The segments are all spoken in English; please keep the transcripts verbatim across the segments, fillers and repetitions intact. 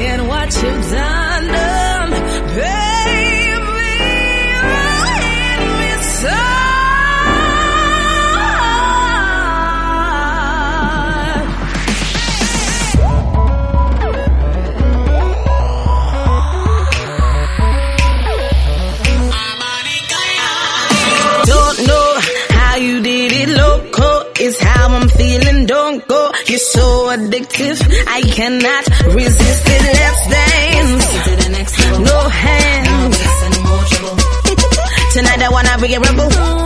at what you've done, done, baby, let me so. Is how I'm feeling, don't go. You're so addictive, I cannot resist it. Let's dance. No hands. Tonight I wanna be a rebel.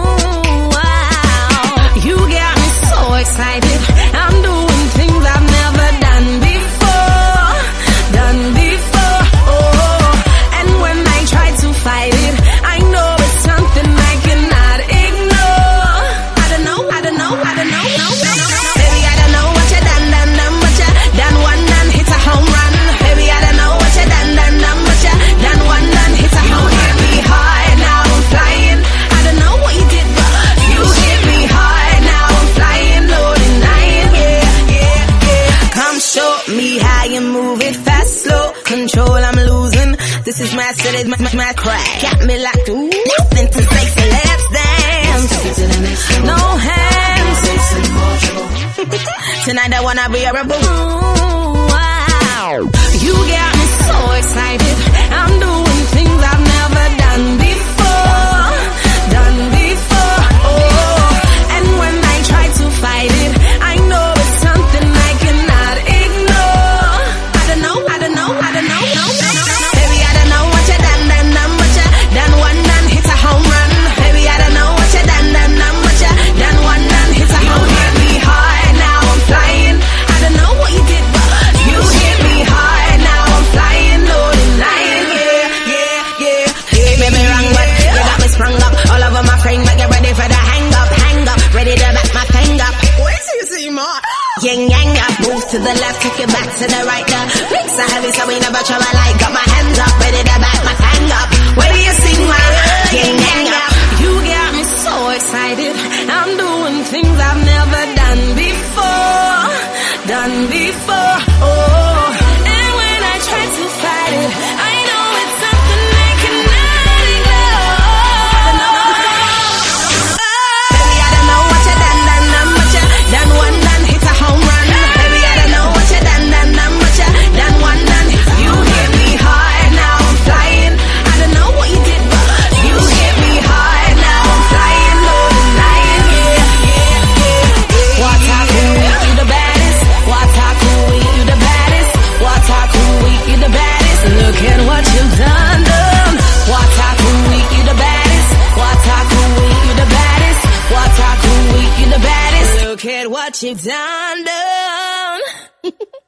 Wow. You got me so excited. I'm doing things I've never done before. Done before. Oh, and when I try to fight it, I know it's something I cannot ignore. I don't know, I don't know, I don't know. Baby, I don't know what you done, done, done, but you done one done, hit a home run. Baby, I don't know what you done, done, done, but you done one done, hit a home run. Hit me hard, now I'm flying. I don't know what you did, but you hit me hard, now I'm flying, no denying. Yeah, yeah, yeah. Come show me how you move it fast, slow, control, I'm losing. This is my city, my, my, my crack. Got me like, ooh, nothing to say, so let's dance. No hands. Tonight I wanna be a rebel. Wow. You got me so excited. I'm doing things I've never done before. Done before. Oh, and when I try to fight it, I know it's something I cannot ignore. I don't know, I don't know, I don't know, no, no, no. Baby, I don't know what you done, done, done, but you done one done, hit a home run. Baby, I don't know what you done, done, done, but you done one done, hit a home run. Hit me hard, now I'm flying. I don't know what you did, but you hit me hard, now I'm flying, no denying. Yeah, yeah, yeah, yeah. Baby, wrong, but you got me sprung up all over my frame, but get ready for the hang up, hang up, ready to back my thing up. Wait till you see more. Yang yang up, move to the left, kick it back to the right. The bricks are heavy, so we never trouble. Like got my hands up, ready to back my thing up. Where do you see my yang yang up? You got me so excited. I'm doing things I've never done before, done before. Oh, and when I try to fight it, I know it's something I cannot ignore. Baby, I don't know what you done, done, done, but you done one done, hit a home run. Baby, I don't know what you done, done, done, but you done one done. You hit me hard, now I'm flying. I don't know what you did, but you hit me hard, now I'm flying, no denying. Yeah, yeah, yeah. Wataku, you the baddest. Wataku, you the baddest. Wataku, you the baddest. Look at what you've done, done. Wataku, you the baddest. Wataku, you the baddest. Wataku, you the baddest. Look at what you've done, done.